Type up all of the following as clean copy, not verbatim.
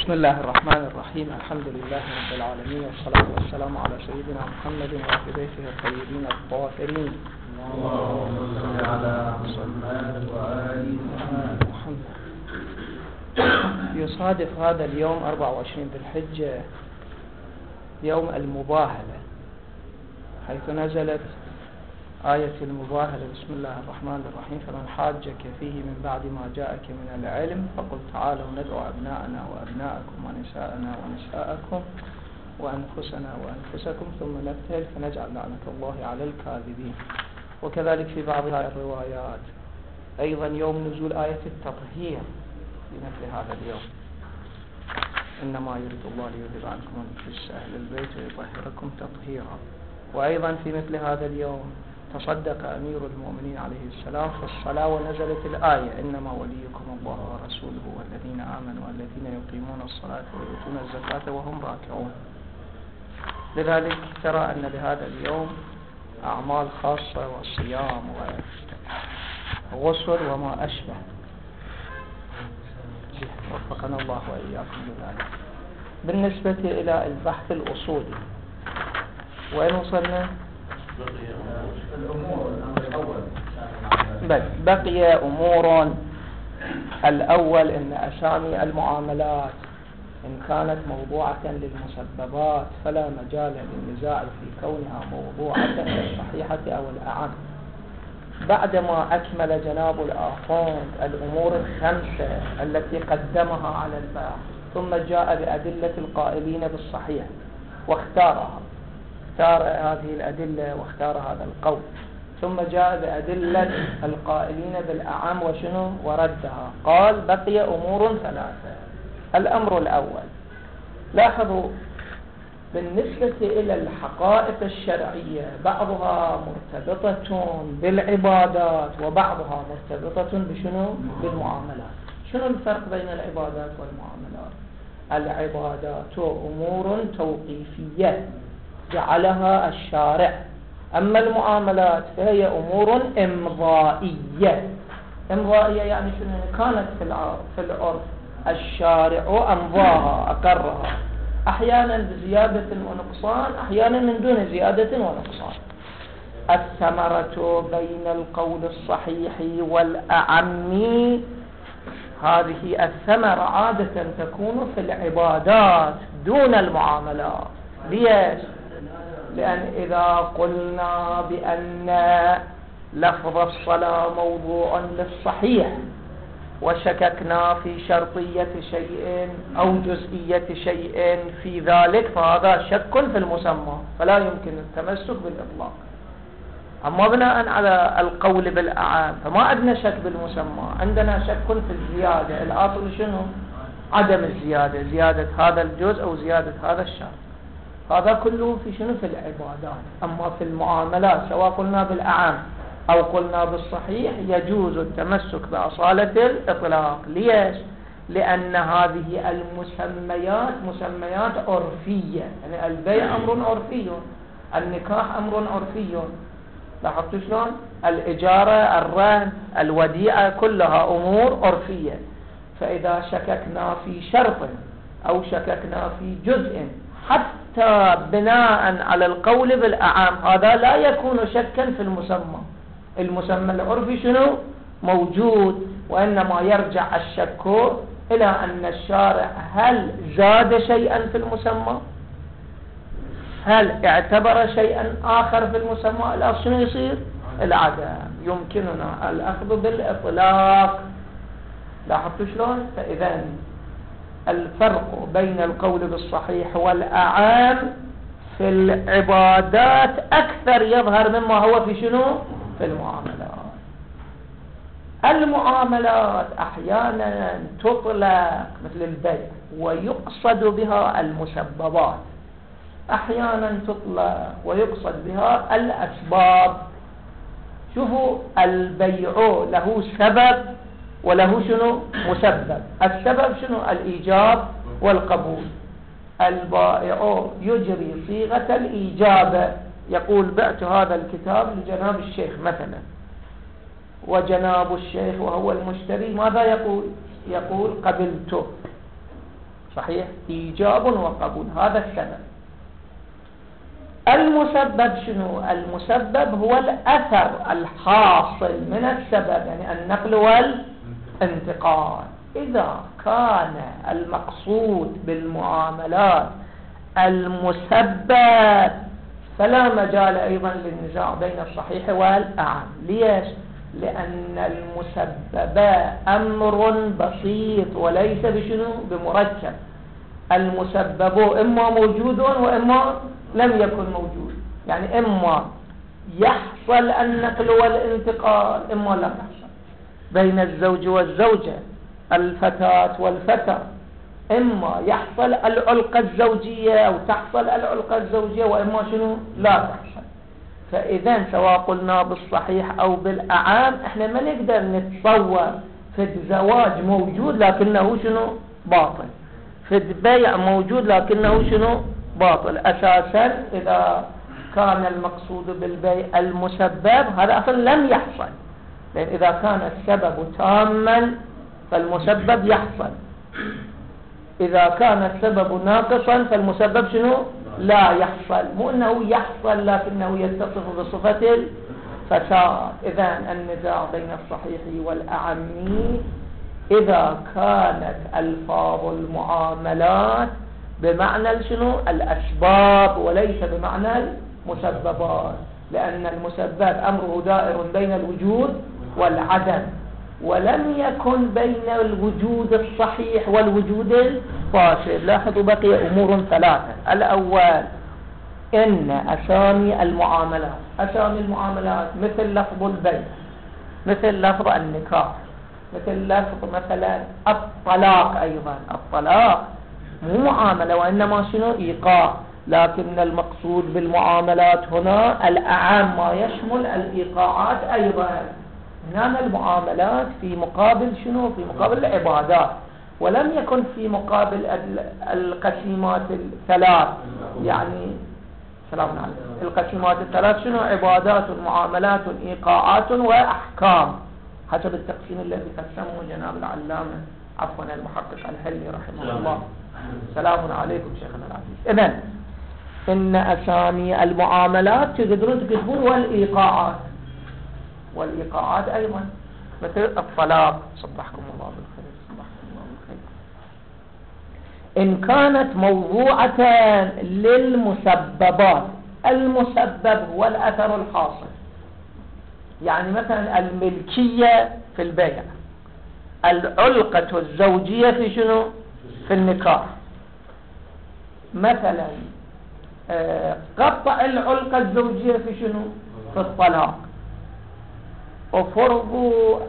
بسم الله الرحمن الرحيم. الحمد لله رب العالمين، والصلاة والسلام على سيدنا محمد وعلى بيته الطيبين الطاهرين. اللهم صل على محمد وآل محمد. يصادف هذا اليوم 24 ذي الحجة يوم المباهلة، حيث نزلت آية المباهلة: بسم الله الرحمن الرحيم، فمن حاجك فيه من بعد ما جاءك من العلم فقل تعالوا ندعو أبناءنا وأبناءكم ونساءنا ونساءكم وأنفسنا وأنفسكم ثم نبتهل فنجعل لعنة الله على الكاذبين. وكذلك في بعض الروايات أيضا يوم نزول آية التطهير في مثل هذا اليوم: إنما يريد الله ليذهب عنكم الرجس أهل البيت ويطهركم تطهيرا. وأيضا في مثل هذا اليوم تصدق أمير المؤمنين عليه السلام في الصلاة ونزلت الآية: إنما وليكم الله ورسوله والذين آمنوا والذين يقيمون الصلاة ويؤتون الزكاة وهم راكعون. لذلك ترى أن لهذا اليوم أعمال خاصة والصيام وغسل وما أشبه. وفقنا الله وإياكم لذلك. بالنسبة إلى البحث الأصولي، وين وصلنا؟ بقي أمور. الأول أن أسامي المعاملات إن كانت موضوعة للمسببات فلا مجال للنزاع في كونها موضوعة للصحيحة أو الأعم. بعدما أكمل جناب الآخوند الأمور الخمسة التي قدمها على البحث، ثم جاء بأدلة القائلين بالصحيح واختارها، اختار هذه الأدلة واختار هذا القول، ثم جاء بأدلة القائلين بالأعم وشنو وردها. قال بقي أمور ثلاثة. الأمر الأول، لاحظوا بالنسبة إلى الحقائق الشرعية بعضها مرتبطة بالعبادات وبعضها مرتبطة بشنو؟ بالمعاملات. شنو الفرق بين العبادات والمعاملات؟ العبادات أمور توقيفية جعلها الشارع، أما المعاملات فهي أمور إمضائية. إمضائية يعني شنو؟ كانت في العرف الشارع أمضاها أقرها، أحيانا بزيادة ونقصان، أحيانا من دون زيادة ونقصان. الثمرة بين القول الصحيح والأعم، هذه الثمرة عادة تكون في العبادات دون المعاملات. ليش؟ لأن إذا قلنا بأن لفظ الصلاة موضوع للصحيح وشككنا في شرطية شيء أو جزئية شيء في ذلك فهذا شك في المسمى، فلا يمكن التمسك بالإطلاق. أما بناء على القول بالأعام فما عندنا شك بالمسمى، عندنا شك في الزيادة. الأصل شنو؟ عدم الزيادة، زيادة هذا الجزء أو زيادة هذا الشرط. هذا كله في شنو؟ في العبادات. أما في المعاملات سواء قلنا بالأعام أو قلنا بالصحيح يجوز التمسك بأصالة الإطلاق. ليش؟ لأن هذه المسميات مسميات عرفية، يعني البيع أمر عرفي، النكاح أمر عرفي، لاحظتوا شلون؟ الإجارة، الرهن، الوديعة، كلها أمور عرفية. فإذا شككنا في شرط أو شككنا في جزء حتى بناء على القول بالأعام هذا لا يكون شكا في المسمى. المسمى العرفي شنو؟ موجود، وإنما يرجع الشك إلى أن الشارع هل زاد شيئا في المسمى؟ هل اعتبر شيئا آخر في المسمى؟ لا، شنو يصير؟ العدم. يمكننا الأخذ بالإطلاق. لاحظتوا شلون؟ فإذا الفرق بين القول بالصحيح والأعام في العبادات أكثر يظهر مما هو في شنو؟ في المعاملات. المعاملات أحيانا تطلق مثل البيع ويقصد بها المسببات، أحيانا تطلق ويقصد بها الأسباب. شوفوا، البيع له سبب وله شنو؟ مسبب. السبب شنو؟ الإيجاب والقبول. البائع يجري صيغة الإيجاب، يقول بعت هذا الكتاب لجناب الشيخ مثلا، وجناب الشيخ وهو المشتري ماذا يقول؟ يقول قبلته. صحيح، إيجاب وقبول، هذا السبب. المسبب شنو؟ المسبب هو الأثر الحاصل من السبب، يعني النقل والانتقال. إذا كان المقصود بالمعاملات المسبب فلا مجال أيضا للنزاع بين الصحيح والأعم. ليش؟ لأن المسبب أمر بسيط وليس بشنو؟ بمركب. المسبب إما موجود وإما لم يكن موجود، يعني إما يحصل النقل والانتقال إما لم يحصل. بين الزوج والزوجة، الفتاة والفتى، إما يحصل العلقة الزوجية أو تحصل العلقة الزوجية، وإما شنو؟ لا تحصل. فإذا سواء قلنا بالصحيح أو بالأعام إحنا ما نقدر نتصور في الزواج موجود لكنه شنو؟ باطل، في البيع موجود لكنه شنو؟ باطل. أساسا إذا كان المقصود بالبيع المسبب هذا أصلا لم يحصل، لأن إذا كان السبب تاما فالمسبب يحصل، إذا كان السبب ناقصا فالمسبب شنو؟ لا يحصل. مو أنه يحصل لكنه يتصف بصفة الفساد. إذن النزاع بين الصحيح والأعم إذا كانت ألفاظ المعاملات بمعنى شنو؟ الأسباب وليس بمعنى المسببات، لأن المسبب أمره دائر بين الوجود والعدم، ولم يكن بين الوجود الصحيح والوجود الفاسد. لاحظوا بقي أمور ثلاثة. الأول إن أسامي المعاملات، أسامي المعاملات مثل لفظ البيع، مثل لفظ النكاح، مثل لفظ مثلا الطلاق. أيضا الطلاق مو معاملة وإنما شنو؟ إيقاع، لكن المقصود بالمعاملات هنا الأعم ما يشمل الإيقاعات أيضا. هنا المعاملات في مقابل شنو؟ في مقابل العبادات، ولم يكن في مقابل القسيمات الثلاث. يعني سلام عليكم، القسيمات الثلاث شنو؟ عبادات، معاملات، إيقاعات، وأحكام، حسب التقسيم الذي قسمه جناب العلامة عفوا المحقق الحلي رحمه الله. سلام عليكم شيخنا العزيز. إذن إن أسامي المعاملات تقدرون تكتبون والإيقاعات، والإيقاعات أيضا مثل الطلاق. صبحكم الله بالخير، صبحكم الله بالخير. إن كانت موضوعة للمسببات، المسبب هو الأثر الحاصل، يعني مثلا الملكية في البيع، العلقة الزوجية في شنو؟ في النكاح. مثلا قطع العلقة الزوجية في شنو؟ في الطلاق. وفرض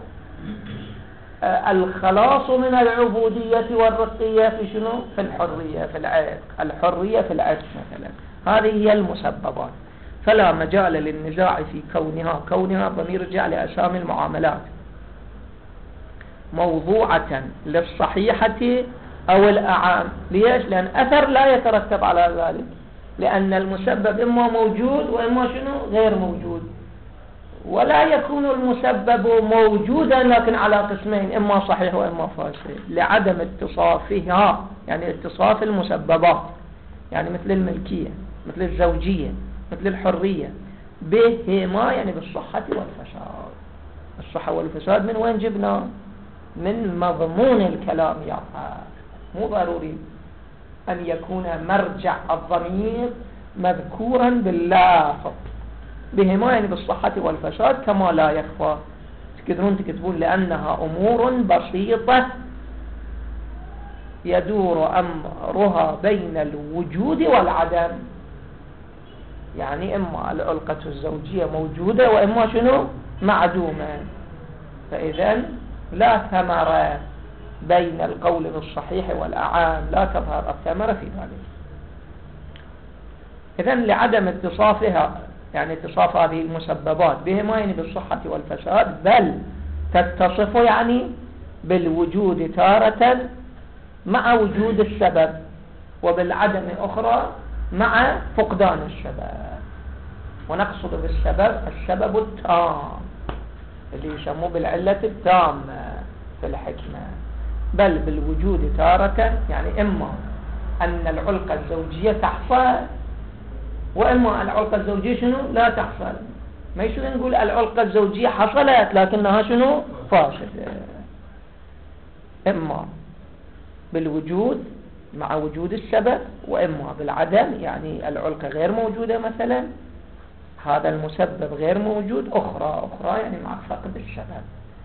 الخلاص من العبودية والرقية في شنو؟ في الحرية، في العتق، الحرية في العتق مثلا. هذه هي المسببات، فلا مجال للنزاع في كونها ضمير رجع لأسامي المعاملات موضوعة للصحيحة أو الأعام. ليش؟ لأن أثر لا يترتب على ذلك، لأن المسبب إما موجود وإما شنو؟ غير موجود. ولا يكون المسبب موجودا لكن على قسمين، إما صحيح وإما فاسد، لعدم اتصافها، يعني اتصاف المسببات، يعني مثل الملكية، مثل الزوجية، مثل الحرية، بهما يعني بالصحة والفساد. الصحة والفساد من وين جبنا؟ من مضمون الكلام يا مو ضروري أن يكون مرجع الضمير مذكورا باللافظ. بهما يعني بالصحة والفساد، كما لا يخفى تقدرون تكتبون لأنها أمور بسيطة يدور أمرها بين الوجود والعدم، يعني إما العلقة الزوجية موجودة وإما شنو؟ معدومة. فإذا لا ثمرة بين القول بالصحيح والأعام، لا تظهر الثمرة في ذلك. إذن لعدم اتصافها، يعني اتصاف هذه المسببات بهما يعني بالصحة والفساد، بل تتصف يعني بالوجود تارة مع وجود السبب، وبالعدم أخرى مع فقدان السبب. ونقصد بالسبب السبب التام اللي يسموه بالعلة التامة في الحكمة. بل بالوجود تارة، يعني إما أن العلقة الزوجية تحصل وإما العلقة الزوجية شنو لا تحصل. ما يصير نقول العلقة الزوجية حصلت لكنها شنو فاسدة. إما بالوجود مع وجود السبب، وإما بالعدم، يعني العلقة غير موجودة مثلا، هذا المسبب غير موجود، أخرى يعني مع فقد السبب.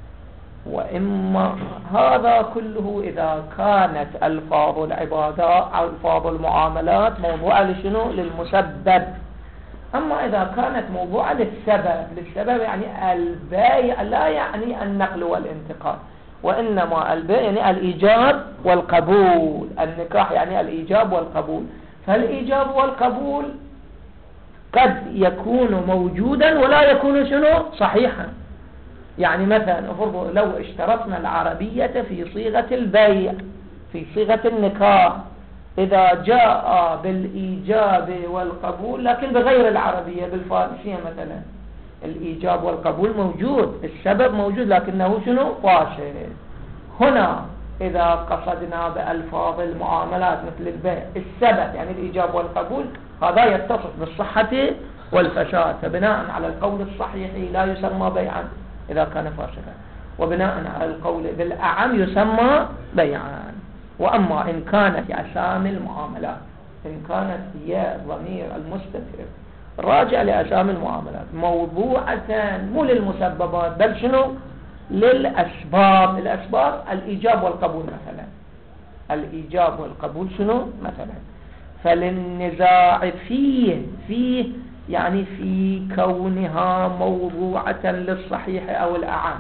وإما هذا كله إذا كانت ألفاظ العبادات أو ألفاظ المعاملات موضوعة لشنو للمسبب. أما إذا كانت موضوعة للسبب يعني البيع لا يعني النقل والانتقال، وإنما البيع يعني الإيجاب والقبول، النكاح يعني الإيجاب والقبول. فالإيجاب والقبول قد يكون موجودا ولا يكون شنو صحيحا. يعني مثلا لو اشترطنا العربية في صيغة البيع في صيغة النكاح، إذا جاء بالإيجاب والقبول لكن بغير العربية بالفارسية مثلا، الإيجاب والقبول موجود، السبب موجود لكنه شنو فاشل. هنا إذا قصدنا بألفاظ المعاملات مثل البيع السبب يعني الإيجاب والقبول، هذا يتصف بالصحة والفساد، فبناء على القول الصحيح لا يسمى بيعا إذا كان فاسدا، وبناء على القول بالأعم يسمى بيعا. وأما إن كانت أسامي المعاملات، إن كانت هي ضمير المستتر راجع لأسامي المعاملات موضوعة مو للمسببات بل شنو للأسباب، الأسباب الإيجاب والقبول مثلا، الإيجاب والقبول شنو مثلا، فللنزاع فيه يعني في كونها موضوعة للصحيح أو الأعم،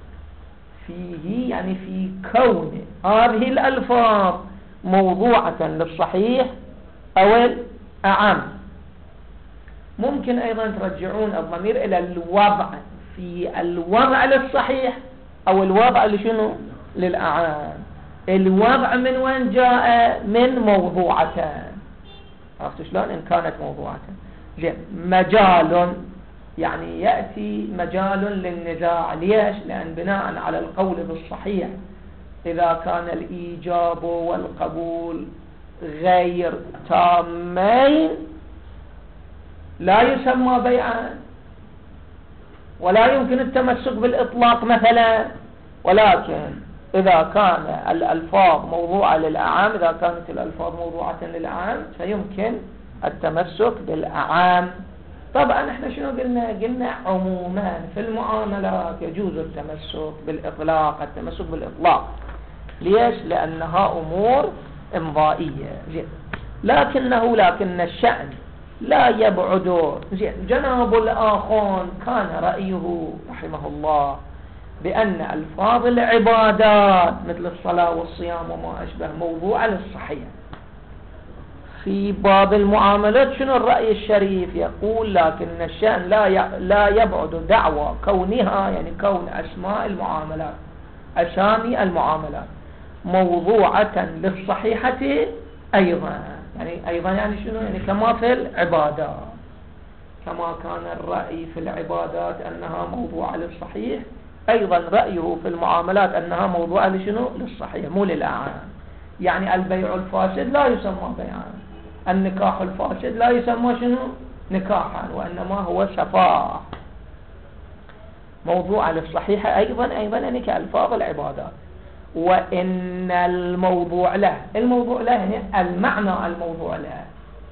فيه يعني في كون هذه الألفاظ موضوعة للصحيح أو الأعم. ممكن أيضا ترجعون الضمير إلى الوضع، في الوضع للصحيح أو الوضع لشنو للأعام. الوضع من وين جاء؟ من موضوعتان. عرفت شلون؟ إن كانت موضوعة زين. مجال يعني يأتي مجال للنزاع، ليش؟ لأن بناء على القول بالصحيح إذا كان الإيجاب والقبول غير تامين لا يسمى بيعا، ولا يمكن التمسك بالإطلاق مثلا. ولكن إذا كان الألفاظ موضوعة للأعام، إذا كانت الألفاظ موضوعة للأعام فيمكن التمسك بالأعام. طبعا احنا شنو قلنا عموما في المعاملات يجوز التمسك بالإطلاق، التمسك بالإطلاق. ليش؟ لأنها أمور إمضائية. لكن الشأن لا يبعد. جناب الآخون كان رأيه رحمه الله بأن ألفاظ العبادات مثل الصلاة والصيام وما أشبه موضوعة للصحيح. في باب المعاملات شنو الرأي الشريف؟ يقول لكن الشأن لا يبعد دعوى كونها، يعني كون أسماء المعاملات أسامي المعاملات موضوعة للصحيحة أيضا. يعني شنو؟ يعني كما في العبادات، كما كان الرأي في العبادات أنها موضوعة للصحيح، أيضا رأيه في المعاملات أنها موضوعة لشنو للصحيح مو للأعام. يعني البيع الفاسد لا يسمى بيعا، النكاح الفاسد لا يسمى شنو نكاحا، وإنما هو سفاح. موضوع للصحيح أيضا يعني كألفاظ العبادات. وإن الموضوع له يعني المعنى الموضوع له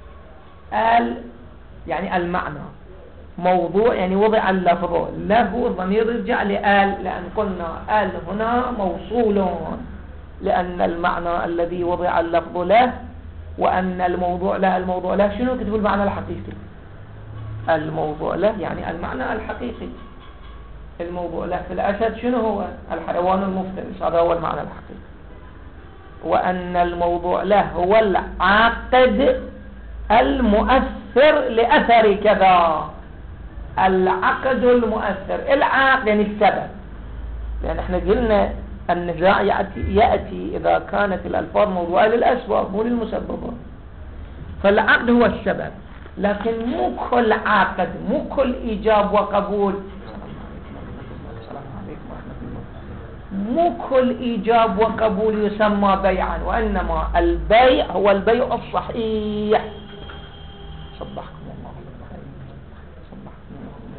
يعني المعنى موضوع، يعني وضع اللفظ له ضمير يرجع لآل، لأن قلنا آل هنا موصول، لأن المعنى الذي وضع اللفظ له وأن الموضوع له شنو كتبوا المعنى الحقيقي. الموضوع له يعني المعنى الحقيقي. الموضوع له في الأسد شنو هو؟ الحيوان المفترس، هذا هو المعنى الحقيقي. وأن الموضوع له هو العقد المؤثر لأثر كذا، العقد المؤثر. العقد يعني السبب، لأن احنا قلنا النزاع يأتي إذا كانت الألفاظ موضوعة للأسباب مو للمسببات. فالعقد هو السبب، لكن مو كل عقد، مو كل إيجاب وقبول، مو كل إيجاب وقبول يسمى بيعا، وإنما البيع هو البيع الصحيح. صبحكم الله بالخير. صبحكم الله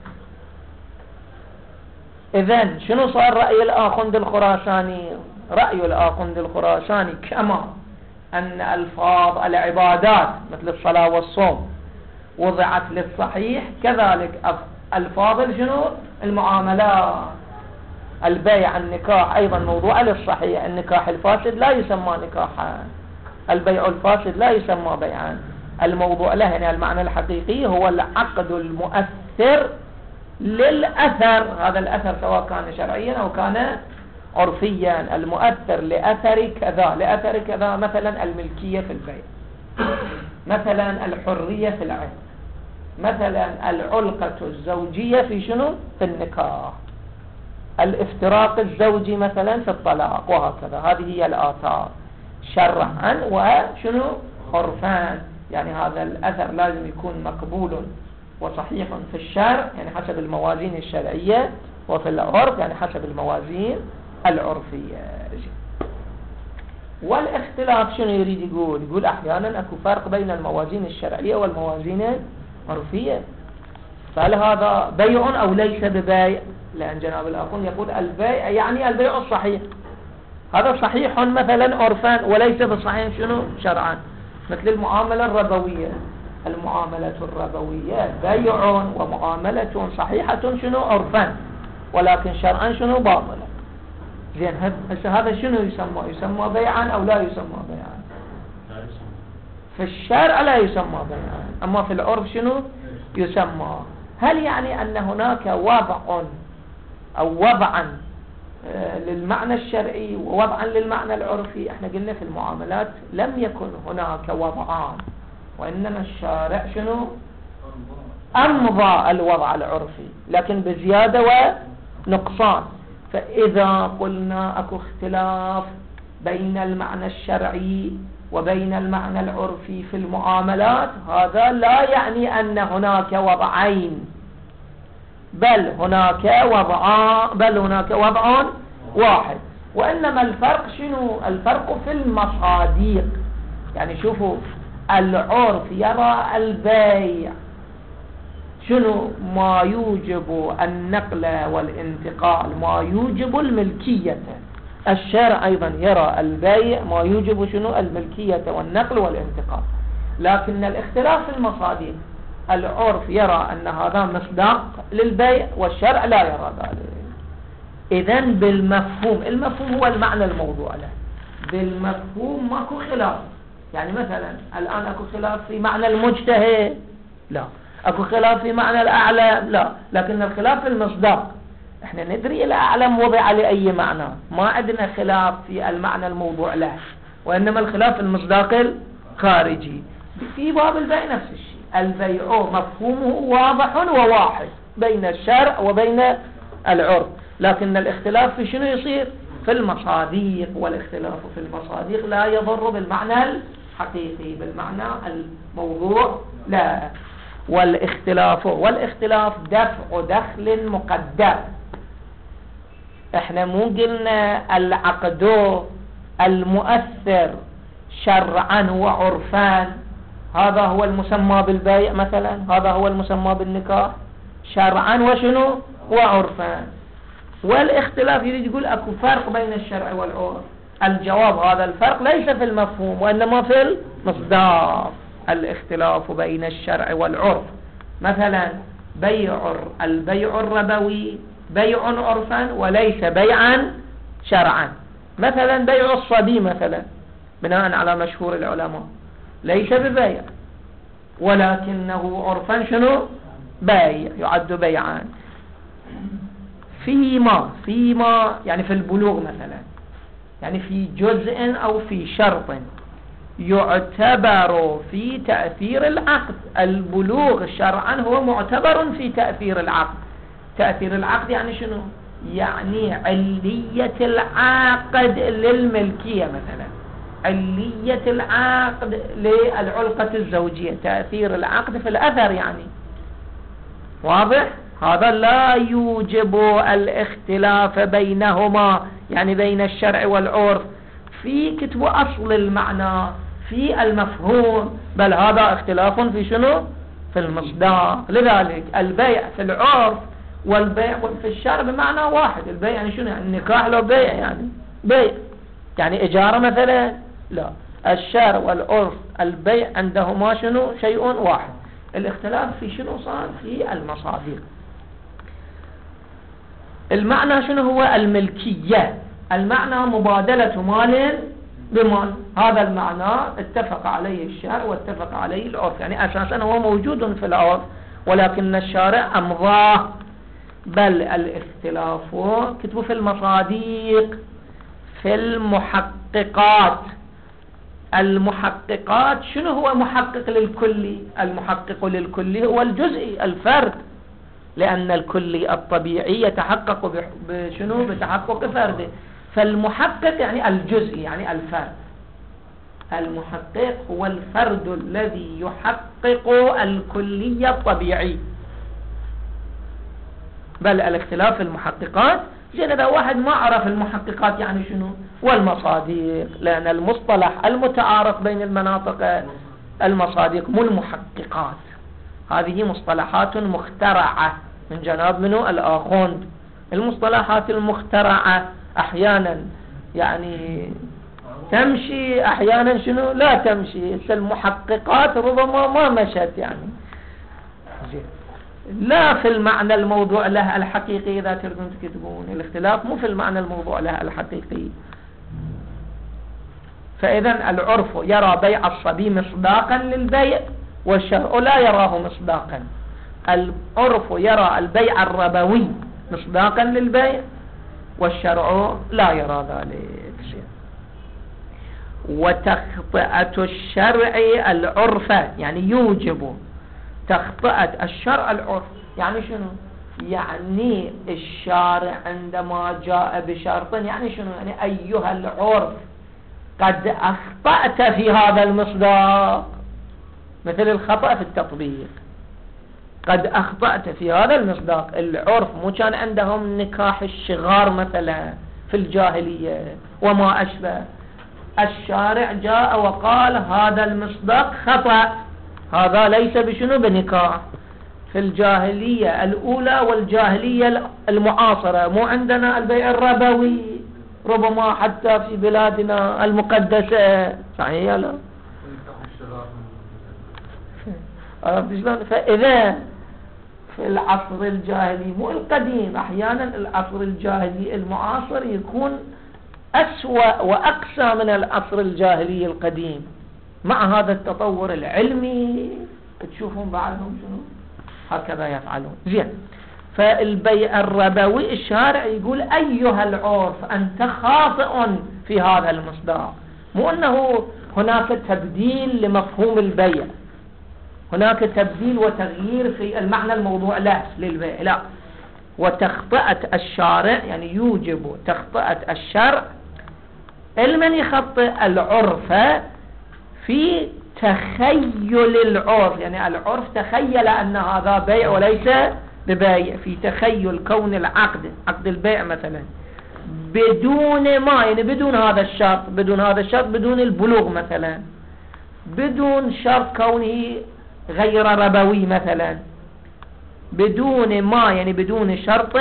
بالخير. إذن شنو صار رأي الآخوند الخراساني؟ رأي الآخوند الخراساني كما أن ألفاظ العبادات مثل الصلاة والصوم وضعت للصحيح، كذلك ألفاظ شنو؟ المعاملات، البيع، النكاح أيضا موضوع للصحيح. النكاح الفاسد لا يسمى نكاحا، البيع الفاسد لا يسمى بيعا. الموضوع له يعني المعنى الحقيقي هو العقد المؤثر للأثر، هذا الأثر سواء كان شرعيا أو كان عرفيا، المؤثر لأثر كذا، لأثر كذا، مثلا الملكية في البيع، مثلا الحرية في العقد، مثلا العلقة الزوجية في شنو؟ في النكاح، الافتراق الزوجي مثلا في الطلاق، وهكذا. هذه هي الآثار شرعا وشنو؟ عرفان. يعني هذا الأثر لازم يكون مقبول وصحيح في الشرع، يعني حسب الموازين الشرعية، وفي العرف يعني حسب الموازين العرفية. والاختلاف شنو يريد يقول؟ يقول أحيانا أكو فرق بين الموازين الشرعية والموازين العرفية، فهل هذا بيع أو ليس ببيع؟ لأن جناب الأخوان يقول البيع يعني البيع الصحيح، هذا صحيح مثلا عرفان وليس بصحيح شنو؟ شرعا. مثل المعاملة الربوية، المعاملة الربوية بيع ومعاملة صحيحة شنو؟ عرفان، ولكن شرعا شنو؟ باطلة. زين هذا شنو يسمى؟ يسمى بيعا أو لا يسمى بيعا؟ في الشرع لا يسمى بيعا، أما في العرف شنو يسمى؟ هل يعني أن هناك وضع أو وضعا للمعنى الشرعي ووضعا للمعنى العرفي؟ احنا قلنا في المعاملات لم يكن هناك وضعان، وإنما الشارع شنو؟ أمضى الوضع العرفي لكن بزيادة ونقصان. فإذا قلنا أكو اختلاف بين المعنى الشرعي وبين المعنى العرفي في المعاملات، هذا لا يعني أن هناك وضعين، بل هناك وضع واحد. وإنما الفرق شنو؟ الفرق في المصادق. يعني شوفوا، العرف يرى البيع شنو؟ ما يوجب النقل والانتقال، ما يوجب الملكية. الشارع أيضا يرى البيع ما يوجب شنو؟ الملكية والنقل والانتقال. لكن الاختلاف في المصادق، العرف يرى أن هذا مصداق للبيع والشرع لا يرى ذلك. إذن بالمفهوم، المفهوم هو المعنى الموضوع له، بالمفهوم ماكو خلاف. يعني مثلا الآن أكو خلاف في معنى المجتهد؟ لا. أكو خلاف في معنى الأعلم؟ لا. لكن الخلاف في المصداق، احنا ندري الأعلم وضع لأي معنى، ما عندنا خلاف في المعنى الموضوع له، وإنما الخلاف في المصداق الخارجي. في باب البيع نفس الشيء، البيع مفهومه واضح وواحد بين الشرع وبين العرف، لكن الاختلاف في شنو يصير؟ في المصادق. والاختلاف في المصادق لا يضر بالمعنى الحقيقي، بالمعنى الموضوع لا. والاختلاف دفع دخل مقدر. احنا مو قلنا العقد المؤثر شرعا وعرفان هذا هو المسمى بالبيع مثلا، هذا هو المسمى بالنكاح شرعا وشنو؟ وعرفان. والاختلاف يريد يقول اكو فرق بين الشرع والعرف. الجواب هذا الفرق ليس في المفهوم وإنما في المصداق. الاختلاف بين الشرع والعرف، مثلا البيع الربوي بيع عرفا وليس بيعا شرعا. مثلا بيع الصبي مثلا بناء على مشهور العلماء ليس ببيع، ولكنه عرفا شنو؟ بيع، يعد بيعا. فيما يعني في البلوغ مثلا، يعني في جزء أو في شرط يعتبر في تأثير العقد. البلوغ شرعا هو معتبر في تأثير العقد. تأثير العقد يعني شنو؟ يعني علية العقد للملكية مثلا، علية العقد للعلقة الزوجية، تأثير العقد في الأثر يعني. واضح؟ هذا لا يوجب الاختلاف بينهما يعني بين الشرع والعرف في كتب أصل المعنى في المفهوم، بل هذا اختلاف في شنو؟ في المصداق. لذلك البيع في العرف والبيع في الشرع بمعنى واحد. البيع يعني شنو؟ يعني النكاح له بيع، يعني بيع يعني إجارة مثلا، لا. الشرع والعرف البيع عندهما شنو؟ شيء واحد. الاختلاف في شنو صار؟ في المصادر. المعنى شنو هو؟ الملكية. المعنى مبادلة مال بمال. هذا المعنى اتفق عليه الشرع واتفق عليه العرف، يعني أساسا هو موجود في العرف ولكن الشارع أمضاه. بل الاختلاف كتبوا في المصادق، في المحققات. المحققات شنو هو محقق للكلي؟ المحقق للكلي هو الجزئي الفرد، لأن الكلي الطبيعي يتحقق بشنو؟ بتحقق فرده. فالمحقق يعني الجزئي يعني الفرد. المحقق هو الفرد الذي يحقق الكلية الطبيعي. بل الاختلاف في المحققات، لأن إذا واحد ما عرف المحققات يعني شنو والمصادق، لأن المصطلح المتعارف بين المناطق المصادق مو المحققات. هذه مصطلحات مخترعة من جناب منو؟ الآخوند. المصطلحات المخترعة أحيانا يعني تمشي، أحيانا شنو لا تمشي. المحققات ربما ما مشت يعني لا في المعنى الموضوع له الحقيقي. إذا تردون تكتبون الاختلاف مو في المعنى الموضوع له الحقيقي. فإذا العرف يرى بيع الصبي مصداقا للبيع والشرع لا يراه مصداقا. العرف يرى البيع الربوي مصداقا للبيع والشرع لا يرى ذلك. وتخطئة الشرع العرف يعني يوجب تخطئة الشرع العرف. يعني شنو؟ يعني الشارع عندما جاء بشرط يعني شنو؟ يعني أيها العرف قد أخطأت في هذا المصداق، مثل الخطأ في التطبيق. قد أخطأت في هذا المصداق. العرف مو كان عندهم نكاح الشغار مثلا في الجاهلية وما أشبه. الشارع جاء وقال هذا المصداق خطأ، هذا ليس بشنو؟ بنكاح. في الجاهلية الأولى والجاهلية المعاصرة مو عندنا البيع الربوي، ربما حتى في بلادنا المقدسة، صحيح لا؟ فإذا في العصر الجاهلي مو القديم، أحيانا العصر الجاهلي المعاصر يكون أسوأ وأقسى من العصر الجاهلي القديم. مع هذا التطور العلمي تشوفون بعضهم شنو هكذا يفعلون. زين. فالبيع الربوي الشارع يقول أيها العرف أنت خاطئ في هذا المصداق. مو أنه هناك تبديل لمفهوم البيع، هناك تبديل وتغيير في المعنى الموضوع له للبيع، لا. وتخطئة الشارع يعني يوجب تخطئة الشرع. المن يخطئ العرف في تخيل العرف، يعني العرف تخيل أن هذا بيع وليس ببيع، في تخيل كون العقد عقد البيع مثلا بدون ما يعني بدون هذا الشرط، بدون هذا الشرط، بدون البلوغ مثلا، بدون شرط كونه غير ربوي مثلا، بدون ما يعني بدون شرط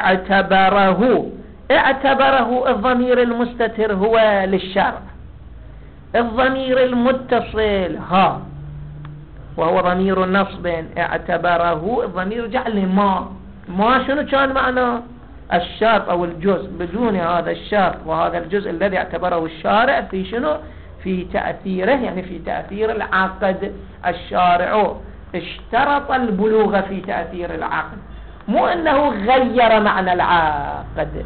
اعتبره الضمير المستتر هو للشرع، الضمير المتصل ها وهو ضمير نصب اعتبره الضمير جعل ما شنو كان معنى الشرط أو الجزء، بدون هذا الشرط وهذا الجزء الذي اعتبره الشارع في شنو؟ في تأثيره، يعني في تأثير العقد. الشارع اشترط البلوغ في تأثير العقد، مو أنه غير معنى العقد.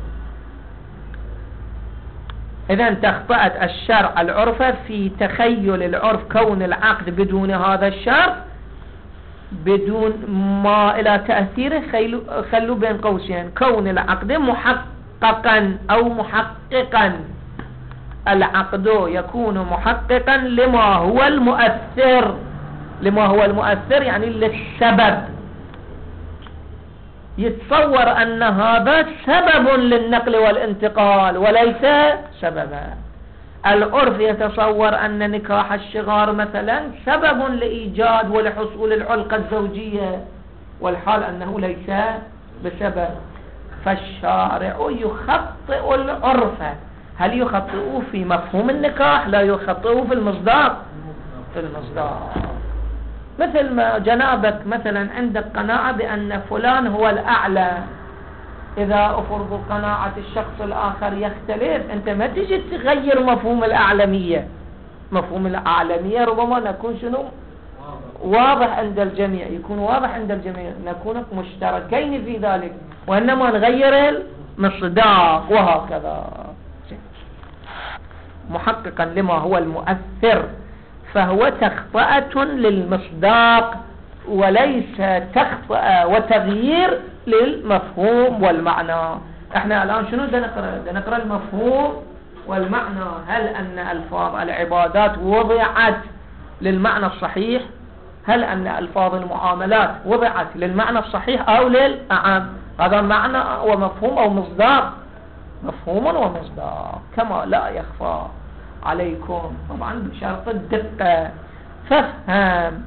إذن تخطئت الشرع العرف في تخيل العرف كون العقد بدون هذا الشرط، بدون ما إلى تأثيره. خلوا بين قوسين كون العقد محققا أو محققا. العقد يكون محققا لما هو المؤثر، لما هو المؤثر يعني للسبب. يتصور أن هذا سبب للنقل والانتقال وليس سببا. العرف يتصور أن نكاح الشغار مثلا سبب لإيجاد ولحصول العلقة الزوجية، والحال أنه ليس بسبب. فالشارع يخطئ العرف. هل يخطئه في مفهوم النكاح؟ لا، يخطئه في المصداق. في المصداق. مثل ما جنابك مثلا عندك قناعة بأن فلان هو الأعلى، إذا أفرض قناعة الشخص الآخر يختلف، أنت ما تجي تغير مفهوم الأعلمية. مفهوم الأعلمية ربما نكون شنو واضح عند الجميع، يكون واضح عند الجميع، نكون مشتركين في ذلك، وإنما نغير المصداق وهكذا. محققا لما هو المؤثر، فهو تخطئة للمصداق وليس تخطئة وتغيير للمفهوم والمعنى. احنا الآن شنو نقرأ المفهوم والمعنى. هل أن ألفاظ العبادات وضعت للمعنى الصحيح؟ هل أن ألفاظ المعاملات وضعت للمعنى الصحيح أو للأعم؟ هذا معنى ومفهوم أو مصداق، مفهوم ومصداق كما لا يخفى عليكم، طبعا بشرط الدقة. فافهم.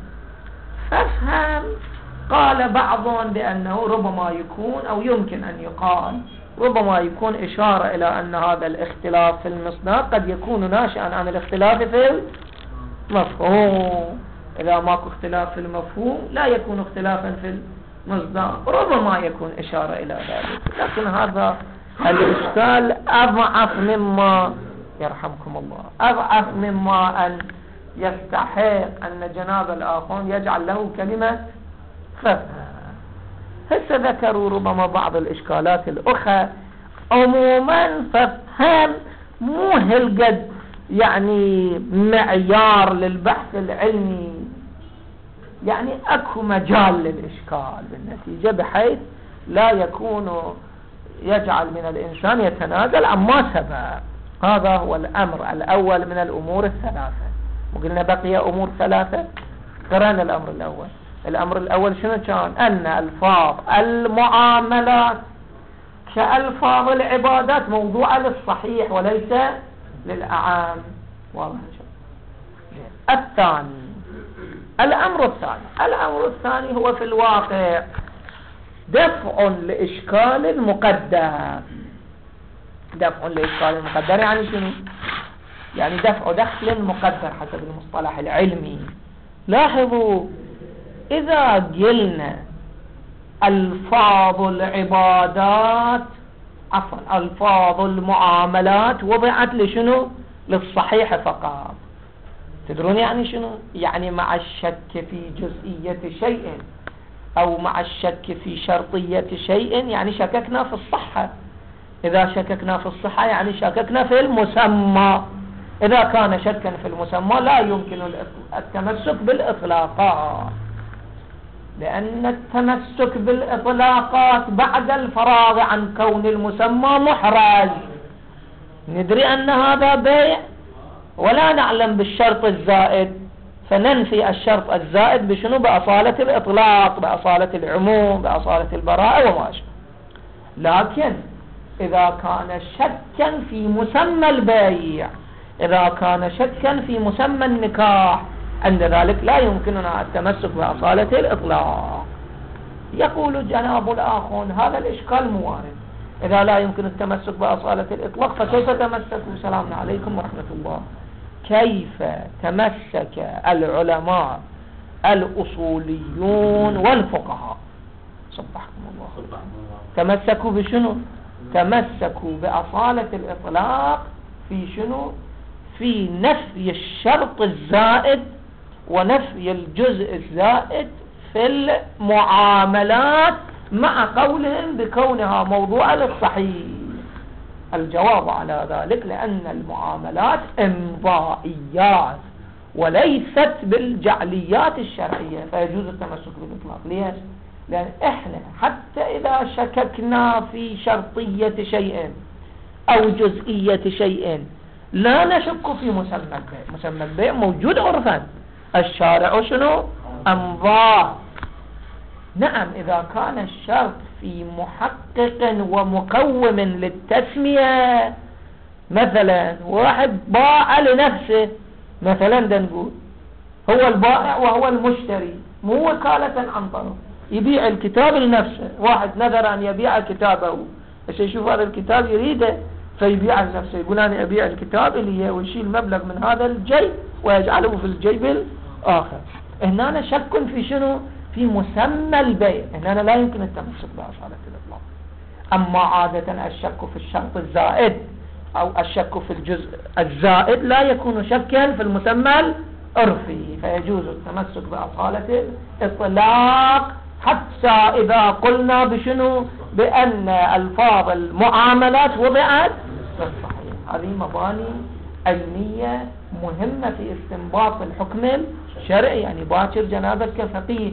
قال بعضهم بأنه ربما يكون أو يمكن أن يقال ربما يكون إشارة إلى أن هذا الاختلاف في المصداق قد يكون ناشئا عن الاختلاف في المفهوم. إذا ماكو اختلاف في المفهوم لا يكون اختلافا في المصداق، ربما يكون إشارة إلى ذلك. لكن هذا الإشكال أضعف مما يرحمكم الله، أضعف مما أن يستحق أن جناب الآخرون يجعل له كلمة فهم. هسه ذكروا ربما بعض الإشكالات الأخرى. عموما فهم مو هالقد يعني معيار للبحث العلمي، يعني أكو مجال للإشكال بالنتيجة، بحيث لا يكون يجعل من الإنسان يتنازل عما سبق. هذا هو الأمر الأول من الأمور الثلاثة. وقلنا بقي أمور ثلاثة، قرأنا الأمر الأول. الأمر الأول شنو كان؟ أن ألفاظ المعاملات كألفاظ العبادات موضوعة للصحيح وليس للأعام. واضح؟ الثاني، الأمر الثاني هو في الواقع دفع لإشكال مقدر. دفع لإشكال مقدر يعني شنو؟ يعني دفع دخل مقدر حسب المصطلح العلمي. لاحظوا، إذا قلنا ألفاظ العبادات ألفاظ المعاملات وضعت لشنو؟ للصحيح فقط. تدرون يعني شنو؟ يعني مع الشك في جزئية شيء أو مع الشك في شرطية شيء، يعني شككنا في الصحة. إذا شككنا في الصحة يعني شككنا في المسمى. إذا كان شكا في المسمى لا يمكن التمسك بالإطلاقات، لأن التمسك بالإطلاقات بعد الفراغ عن كون المسمى محرز. ندري أن هذا بيع ولا نعلم بالشرط الزائد، فننفي الشرط الزائد بشنو؟ بأصالة الإطلاق، بأصالة العموم، بأصالة البراءة وما شابه. لكن إذا كان شكا في مسمى البيع، إذا كان شكا في مسمى النكاح، عند ذلك لا يمكننا التمسك بأصالة الإطلاق. يقول جناب الآخرون هذا الإشكال موارد. إذا لا يمكن التمسك بأصالة الإطلاق فكيف تمسكوا؟ سلام عليكم ورحمة الله. كيف تمسك العلماء الأصوليون والفقهاء؟ صبحكم الله. تمسكوا بشنو؟ تمسكوا بأصالة الإطلاق في شنو؟ في نفي الشرط الزائد ونفي الجزء الزائد في المعاملات، مع قولهم بكونها موضوعة للصحيح. الجواب على ذلك لأن المعاملات إمضائيات وليست بالجعليات الشرعية، فيجوز التمسك بالإطلاق. ليش؟ لأن إحنا حتى إذا شككنا في شرطية شيء أو جزئية شيء لا نشك في مسمى البيع. مسمى البيع موجود عرفا، الشارع شنو؟ أمضاه. نعم، إذا كان الشرط في محقق ومقوم للتسمية. مثلا واحد باع لنفسه، مثلا نقول هو البائع وهو المشتري، مو وكالة عن طرف، يبيع الكتاب لنفسه. واحد نذر أن يبيع كتابه، بس يشوف هذا الكتاب يريده فيبيع لنفسه، يقول أنا أبيع الكتاب اللي ويشيل مبلغ من هذا الجيب ويجعله في الجيب الآخر. هنا شك في شنو؟ في مسمى البيع. هنا لا يمكن التمسك بأصالة الإطلاق. أما عادة الشك في الشرط الزائد أو الشك في الجزء الزائد لا يكون شكا في المسمى العرفي، فيجوز التمسك بأصالة الإطلاق حتى إذا قلنا بشنو؟ بأن ألفاظ المعاملات وضعت في الصحيح. هذه مباني علمية مهمة في استنباط الحكم الشرعي. يعني باكر جنابك كفقيه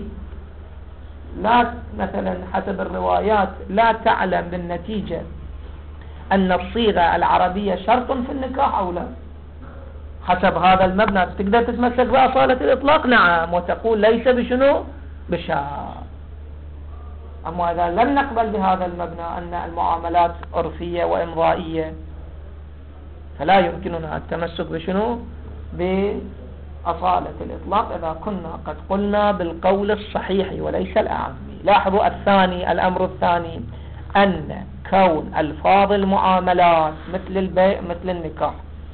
لا مثلا حسب الروايات لا تعلم بالنتيجة أن الصيغة العربية شرط في النكاح أو لا، حسب هذا المبنى تقدر تتمسك بأصالة الإطلاق؟ نعم، وتقول ليس بشنو؟ بشرط. أما إذا لم نقبل بهذا المبنى أن المعاملات عرفية وإمضائية فلا يمكننا التمسك بشنو؟ بأصالة الإطلاق إذا كنا قد قلنا بالقول الصحيح وليس الأعمي. لاحظوا الثاني، الأمر الثاني أن كون ألفاظ المعاملات مثل البيع مثل النكاح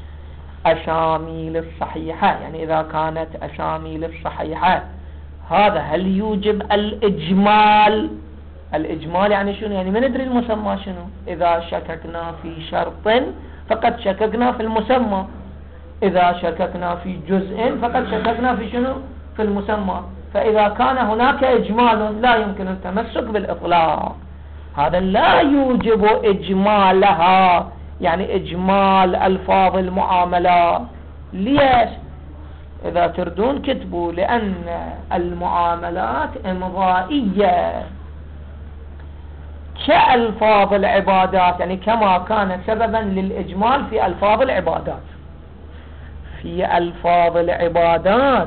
أشاميل الصحيحة، يعني إذا كانت أشاميل الصحيحة هذا هل يوجب الإجمال؟ الإجمال يعني شنو؟ يعني ما ندري المسمى شنو. إذا شككنا في شرط فقد شككنا في المسمى، إذا شككنا في جزء فقد شككنا في شنو؟ في المسمى. فإذا كان هناك إجمال لا يمكن التمسك بالإطلاق. هذا لا يوجب إجمالها، يعني إجمال ألفاظ المعاملات. ليش؟ إذا تردون كتبوا لأن المعاملات إمضائية كألفاظ العبادات، يعني كما كان سببا للإجمال في ألفاظ العبادات. في ألفاظ العبادات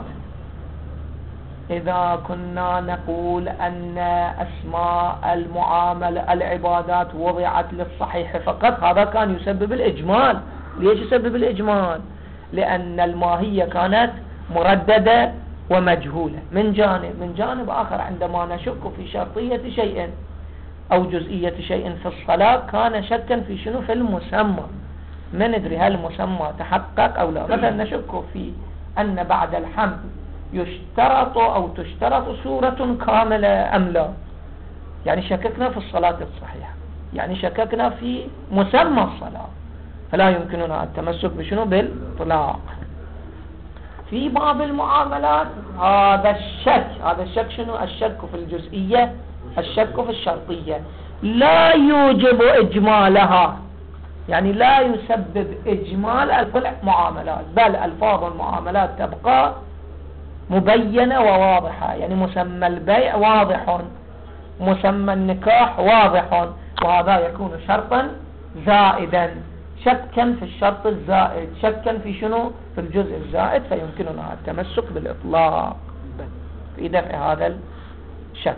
إذا كنا نقول أن أسماء المعاملة العبادات وضعت للصحيح فقط، هذا كان يسبب الإجمال. ليش يسبب الإجمال؟ لأن الماهية كانت مرددة ومجهولة من جانب. من جانب آخر عندما نشك في شرطية شيء أو جزئية شيء في الصلاة كان شكا في شنو؟ في المسمى. ما ندري هل المسمى تحقق أو لا. مثلا نشك في أن بعد الحمد يشترط أو تشترط سورة كاملة أم لا، يعني شككنا في الصلاة الصحيحة، يعني شككنا في مسمى الصلاة، فلا يمكننا التمسك بشنو؟ بالإطلاق. في باب المعاملات هذا الشك شنو؟ الشك في الجزئية، الشك في الشرطية لا يوجب إجمالها، يعني لا يسبب إجمال المعاملات، بل ألفاظ المعاملات تبقى مبينة وواضحة. يعني مسمى البيع واضح، مسمى النكاح واضح، وهذا يكون شرطا زائدا. شكا في الشرط الزائد، شكا في شنو؟ في الجزء الزائد، فيمكننا التمسك بالإطلاق في دفع هذا الشك.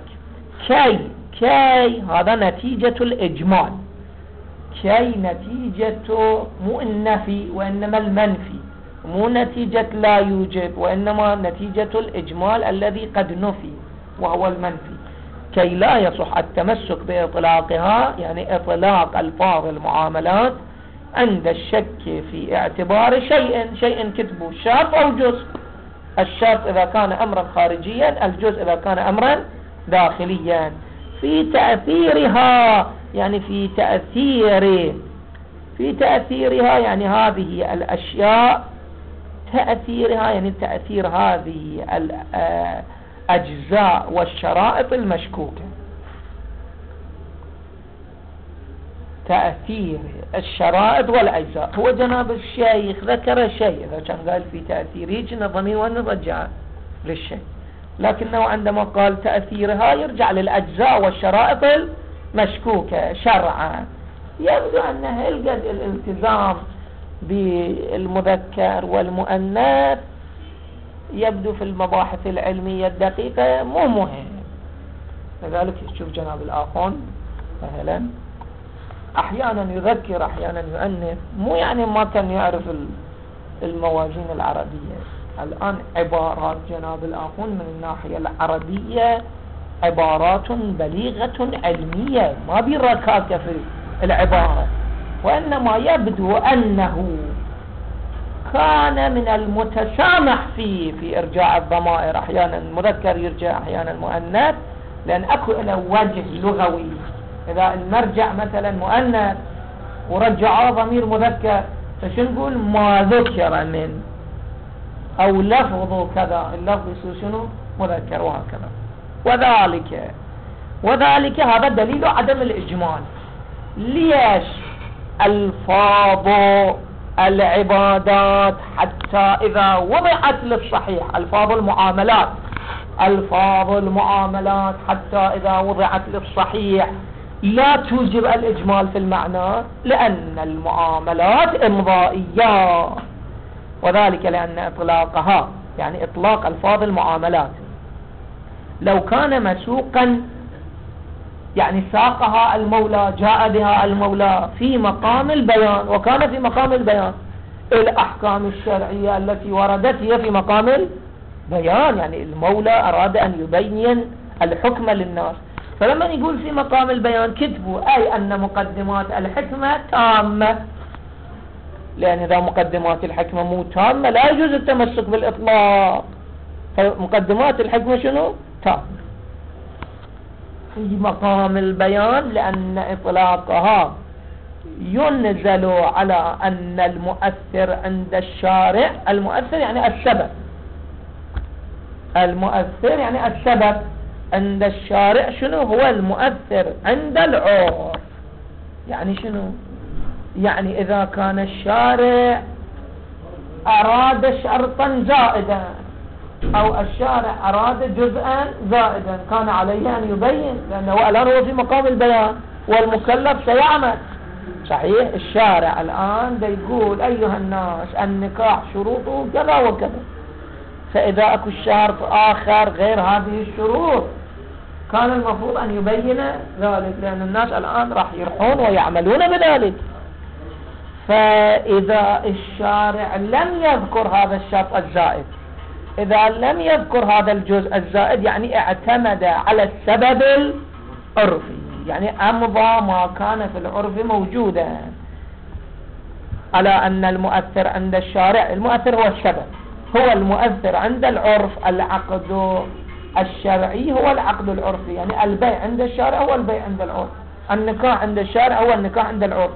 كي هذا نتيجة الإجمال. كي نتيجة مو النفي وإنما المنفي، مو نتيجة لا يوجب وإنما نتيجة الإجمال الذي قد نفي وهو المنفي. كي لا يصح التمسك بإطلاقها، يعني إطلاق ألفاظ المعاملات عند الشك في اعتبار شيء كتبه شرط أو جزء. الشرط إذا كان أمرا خارجيا، الجزء إذا كان أمرا داخليا. في تأثيرها، يعني في تأثيرها يعني هذه الأشياء، تأثيرها يعني تأثير هذه الأجزاء والشرائط المشكوكة. تأثير الشرائط والأجزاء. هو جناب الشيخ ذكر شيء، إذا كان قال في تأثيره كنا ضمير ونرجع للشيء، لكنه عندما قال تأثيرها يرجع للأجزاء والشرائط المشكوكة شرعا. يبدو أنه القد الالتزام بالمذكر والمؤنث يبدو في المباحث العلمية الدقيقة مو مهم. لذلك شوف جناب الآخون مثلا أحيانا يذكر أحيانا يؤنث، مو يعني ما كان يعرف الموازين العربية. الآن عبارات جناب الآخون من الناحية العربية عبارات بليغة علمية، ما بركاكة في العبارة، وإنما يبدو أنه كان من المتسامح فيه في إرجاع الضمائر، أحيانا المذكر يرجع أحيانا المؤنث، لأن أكو له وجه لغوي. إذا المرجع مثلا مؤنث ورجعه ضمير مذكر، فشو نقول؟ ما ذكر من، أو لفظ كذا، اللفظ يصير شنو؟ مذكر، وهكذا. وذلك هذا دليل عدم الإجمال. ليش ألفاظ العبادات حتى إذا وضعت للصحيح، ألفاظ المعاملات حتى إذا وضعت للصحيح لا توجب الإجمال في المعنى، لأن المعاملات إمضائية، وذلك لأن إطلاقها يعني إطلاق ألفاظ المعاملات لو كان مسوقا، يعني ساقها المولى، جاء بها المولى في مقام البيان، وكان في مقام البيان، الأحكام الشرعية التي وردت هي في مقام البيان، يعني المولى أراد أن يبين الحكم للناس، فلما يقول في مقام البيان كتبوا، أي أن مقدمات الحكمة تامة، لأن إذا مقدمات الحكمة مو تامة لا يجوز التمسك بالإطلاق، فمقدمات الحكمة شنو؟ تامة في مقام البيان، لأن إطلاقها ينزل على أن المؤثر عند الشارع، المؤثر يعني السبب، المؤثر يعني السبب عند الشارع شنو هو المؤثر عند العرف. يعني شنو؟ يعني إذا كان الشارع أراد شرطا زائدا، أو الشارع أراد جزءا زائدا، كان عليه أن يبين، لأنه الآن هو في مقام البيان والمكلف سيعمل. صحيح الشارع الآن يقول أيها الناس النكاح شروطه كذا وكذا، فإذا أكو شرط آخر غير هذه الشروط كان المفروض أن يبين ذلك، لأن الناس الآن راح يرحون ويعملون بذلك. فإذا الشارع لم يذكر هذا الشرط الزائد، إذا لم يذكر هذا الجزء الزائد، يعني اعتمد على السبب العرفي، يعني أمضى ما كان في العرف موجودا، على أن المؤثر عند الشارع، المؤثر هو السبب، هو المؤثر عند العرف، العقد الشرعي هو العقد العرفي، يعني البيع عند الشارع هو البيع عند العرف، النكاح عند الشارع هو النكاح عند العرف،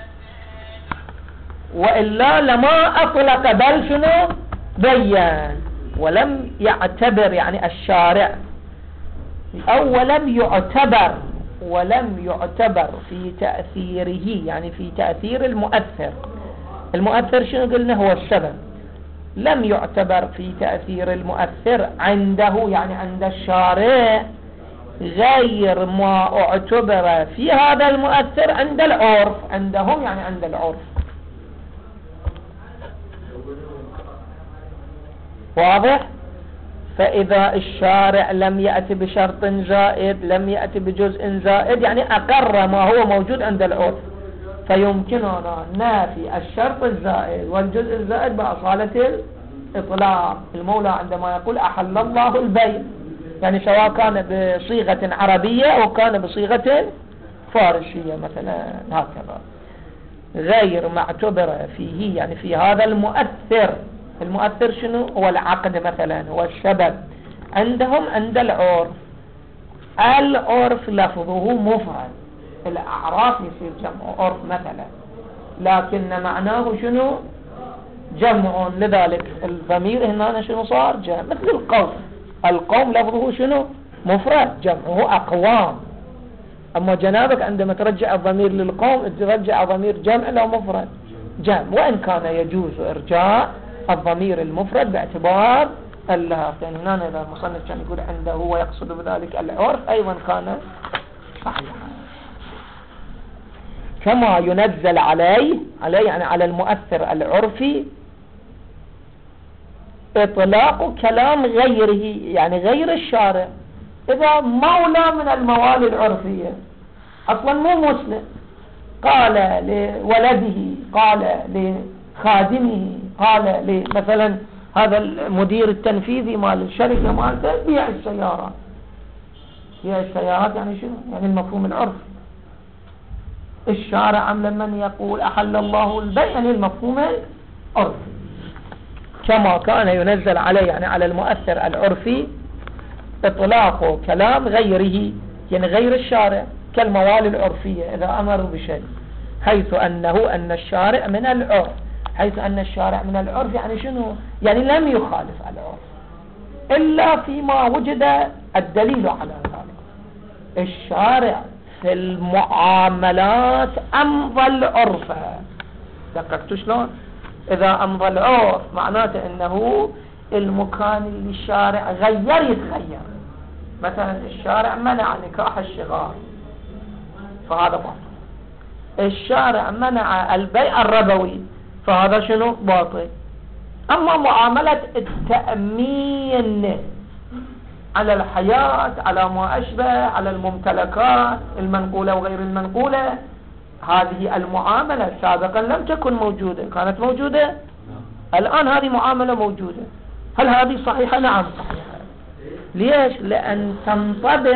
وإلا لما أطلق بل شنو؟ بيان، ولم يعتبر يعني الشارع، أو ولم يعتبر في تأثيره، يعني في تأثير المؤثر شنو قلنا؟ هو السبب، لم يعتبر في تأثير المؤثر عنده، يعني عند الشارع، غير ما اعتبر في هذا المؤثر عند العرف، عندهم يعني عند العرف. واضح؟ فإذا الشارع لم يأتي بشرط زائد، لم يأتي بجزء زائد، يعني أقر ما هو موجود عند العرف، فيمكننا نافي الشرط الزائد والجزء الزائد بأصالة الإطلاق. المولى عندما يقول أحل الله البيع، يعني سواء كان بصيغة عربية أو كان بصيغة فارسية مثلا، هكذا، غير ما اعتبر فيه، يعني في هذا المؤثر شنو؟ هو العقد مثلا، هو السبب، عندهم عند العرف لفظه مفرد، الأعراف يصير جمع عرف مثلا، لكن معناه شنو؟ جمع، لذلك الضمير هنا شنو صار؟ جمع، مثل القوم لفظه شنو؟ مفرد، جمعه أقوام. أما جنابك عندما ترجع الضمير للقوم ترجع ضمير جمع لو مفرد جمع، وإن كان يجوز إرجاع الضمير المفرد باعتبار اللهاق، يعني هنا إذا المصنف كان يقول عنده ويقصد بذلك العرف أيضا كان صحيحا. كما ينزل عليه يعني على المؤثر العرفي إطلاق كلام غيره، يعني غير الشارع، إذا مولى من الموالي العرفية أصلا مو مسلم، قال لولده، قال لخادمه، قال مثلا هذا المدير التنفيذي مال الشركة مالته بيع السيارات. بيع السيارات يعني شنو؟ يعني المفهوم العرفي. الشارع لمن يقول أحل الله البيع يعني المفهوم العرفي، كما كان ينزل عليه يعني على المؤثر العرفي إطلاق كلام غيره، يعني غير الشارع، كالموالي العرفية إذا أمروا بشيء، حيث أن الشارع من العرف، حيث أن الشارع من العرف يعني شنو؟ يعني لم يخالف العرف إلا فيما وجد الدليل على ذلك. الشارع في المعاملات أمضى العرف. دققتوا شلون؟ إذا أمضى العرف معناته أنه المكان اللي الشارع غير يتغير. مثلا الشارع منع نكاح الشغار فهذا باطل، الشارع منع البيع الربوي فهذا شنو؟ باطل. أما معاملة التأمين على الحياة، على ما أشبه، على الممتلكات المنقولة وغير المنقولة، هذه المعاملة سابقا لم تكن موجودة، كانت موجودة الآن هذه معاملة موجودة. هل هذه صحيحة؟ نعم صحيحة. ليش؟ لأن تنطبق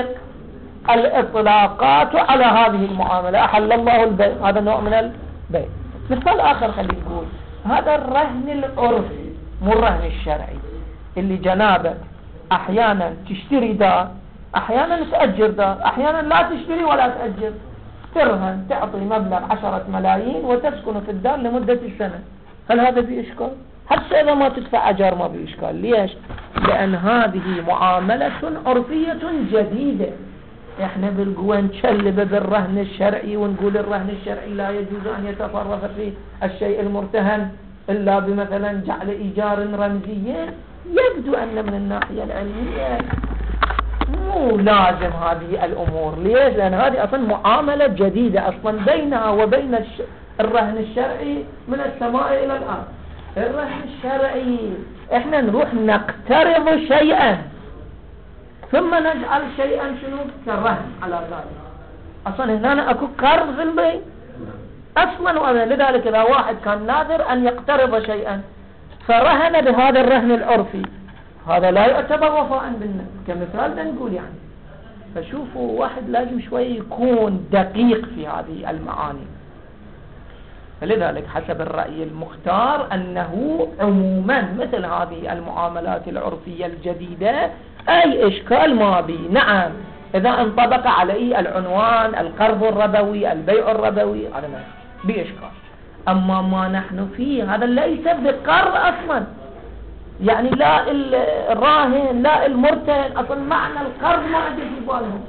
الإطلاقات على هذه المعاملة. أحل الله البيع، هذا نوع من البيع. مثال آخر خلينا نقول هذا الرهن العرفي مو الرهن الشرعي، اللي جنابك أحيانا تشتري دار، أحيانا تأجر دار، أحيانا لا تشتري ولا تأجر، ترهن تعطي مبلغ 10 ملايين وتسكن في الدار لمدة السنة. هل هذا بإشكال؟ حتى إذا ما تدفع أجار ما بإشكال. ليش؟ لأن هذه معاملة عرفية جديدة. احنا بالقوة نشلب بالرهن الشرعي ونقول الرهن الشرعي لا يجوز أن يتصرف في الشيء المرتهن إلا بمثلا جعل إيجار رمزيا. يبدو أن من الناحية العلمية مو لازم هذه الأمور. ليش؟ لأن هذه أصلا معاملة جديدة أصلا بينها وبين الرهن الشرعي من السماء إلى الأرض. الرهن الشرعي احنا نروح نقترض شيئا ثم نجعل شيئا شنو كالرهن على ذلك. أصلا هنا أكو قرض في البيع أصلا، وأنا لذلك إذا واحد كان ناذر أن يقترض شيئا فرهن بهذا الرهن العرفي، هذا لا يعتبر وفاء بالنذر كمثال نقول يعني. فشوفوا واحد لازم شوي يكون دقيق في هذه المعاني. فلذلك حسب الرأي المختار أنه عموما مثل هذه المعاملات العرفية الجديدة أي إشكال ما بي. نعم إذا انطبق عليه العنوان القرض الربوي البيع الربوي هذا ما بإشكال. أما ما نحن فيه هذا ليس بقرض أصلا، يعني لا الراهن لا المرتهن أصلا معنى القرض ما عندي في بالهم.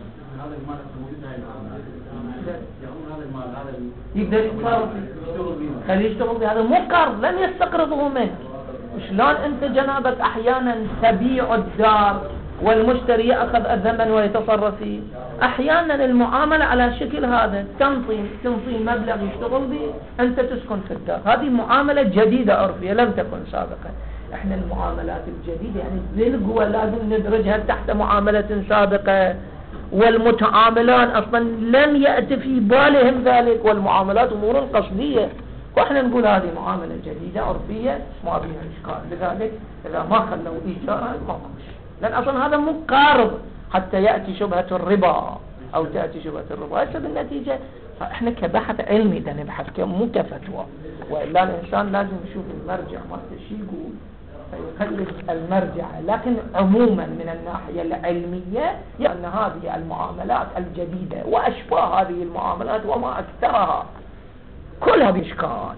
يقدر يتصرف خليه يشتغل بهذا مو قرض، لن يستقرضه منك. شلون أنت جنابك أحيانا تبيع الدار والمشتري يأخذ الثمن ويتصرف فيه؟ أحيانا المعاملة على شكل هذا، تنطي مبلغ يشتغل به أنت تسكن في الدار. هذه معاملة جديدة عرفية لم تكن سابقا. احنا المعاملات الجديدة يعني بالقوة لازم ندرجها تحت معاملة سابقة، والمتعاملان أصلا لم يأتي في بالهم ذلك، والمعاملات أمور قصدية، وإحنا نقول هذه معاملة جديدة عرفية ما بها إشكال. لذلك إذا ما خلوا إيجارا ما قوش، لأن أصلا هذا مو قرض حتى يأتي شبهة الربا أو تأتي شبهة الربا. هسه بالنتيجة فإحنا كبحث علمي ده نبحث مو كفتوى، وإلا الإنسان لازم يشوف المرجع ما شي يقول فيخلص المرجع. لكن عموما من الناحية العلمية يعني هذه المعاملات الجديدة وأشباه هذه المعاملات وما أكثرها كلها بإشكال.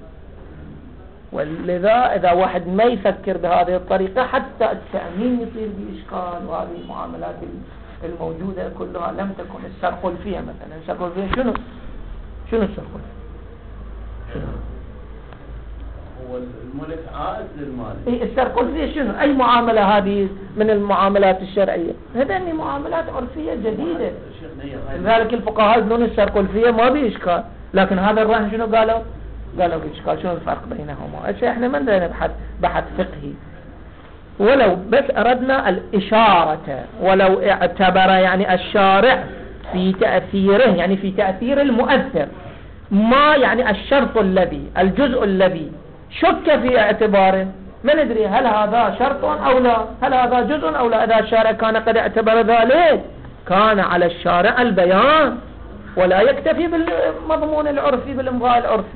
ولذا إذا واحد ما يفكر بهذه الطريقة حتى التأمين يصير بإشكال. وهذه المعاملات الموجودة كلها لم تكن السرقلفية مثلا. السرقلفية شنو السرقلفية؟ هو الملك عائد للمال. السرقلفية شنو؟ أي معاملة هذه من المعاملات الشرعية؟ هذه معاملات عرفية جديدة. لذلك الفقهاء يقولون السرقلفية ما بإشكال، لكن هذا الرهن شنو قالوا بإشكال. شنو الفرق بينهما؟ احنا ما عندنا بحث فقهي، ولو بس أردنا الإشارة، ولو اعتبر يعني الشارع في تأثيره، يعني في تأثير المؤثر. ما يعني الشرط الذي، الجزء الذي شك في اعتباره، ما ندري هل هذا شرط أو لا، هل هذا جزء أو لا. إذا الشارع كان قد اعتبر ذلك كان على الشارع البيان ولا يكتفي بالمضمون العرفي بالإمضاء العرفي.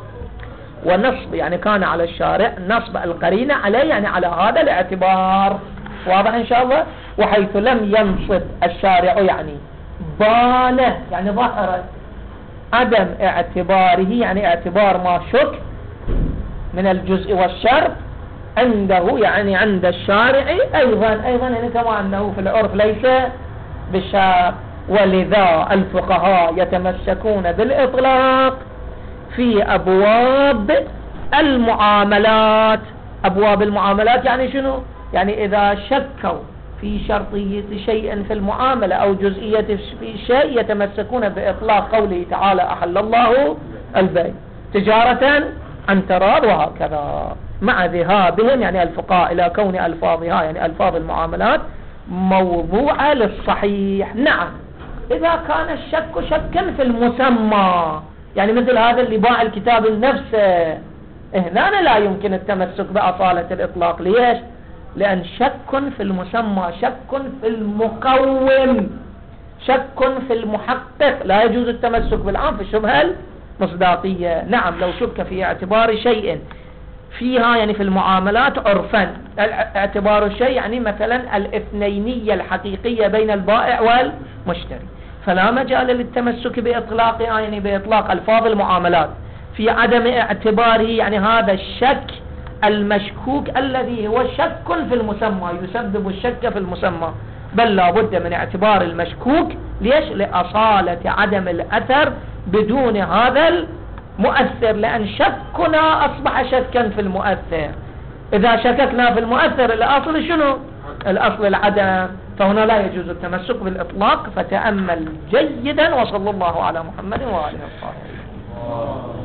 ونصب يعني كان على الشارع نصب القرينة عليه، يعني على هذا الاعتبار. واضح إن شاء الله. وحيث لم ينصب الشارع يعني بانه، يعني ظهرت عدم اعتباره، يعني اعتبار ما شك من الجزء والشرط عنده، يعني عند الشارع أيضا يعني كما أنه في العرف ليس بالشرط. ولذا الفقهاء يتمسكون بالإطلاق في أبواب المعاملات. أبواب المعاملات يعني شنو؟ يعني إذا شكوا في شرطية شيء في المعاملة أو جزئية في شيء يتمسكون بإطلاق قوله تعالى أحل الله البيع تجارة عن تراض، وهكذا، مع ذهابهم يعني الفقهاء إلى كون ألفاظها يعني ألفاظ المعاملات موضوعة للصحيح. نعم إذا كان الشك شكا في المسمى، يعني مثل هذا اللي باع الكتاب نفسه، هنا لا يمكن التمسك بأصالة الإطلاق. ليش؟ لأن شك في المسمى، شك في المقوم، شك في المحقق، لا يجوز التمسك بالعام في الشبهة المصداقية. نعم لو شك في اعتبار شيء فيها يعني في المعاملات عرفا، اعتبار الشيء يعني مثلا الاثنينية الحقيقية بين البائع والمشتري، فلا مجال للتمسك بإطلاق يعني بإطلاق ألفاظ المعاملات في عدم اعتباره، يعني هذا الشك المشكوك الذي هو شك في المسمى يسبب الشك في المسمى، بل لا بد من اعتبار المشكوك. ليش؟ لأصالة عدم الأثر بدون هذا المؤثر، لأن شكنا أصبح شكا في المؤثر. إذا شككنا في المؤثر الأصل شنو؟ الأصل العدم، فهنا لا يجوز التمسك بالإطلاق. فتأمل جيدا، وصلى الله على محمد وآله وصحبه.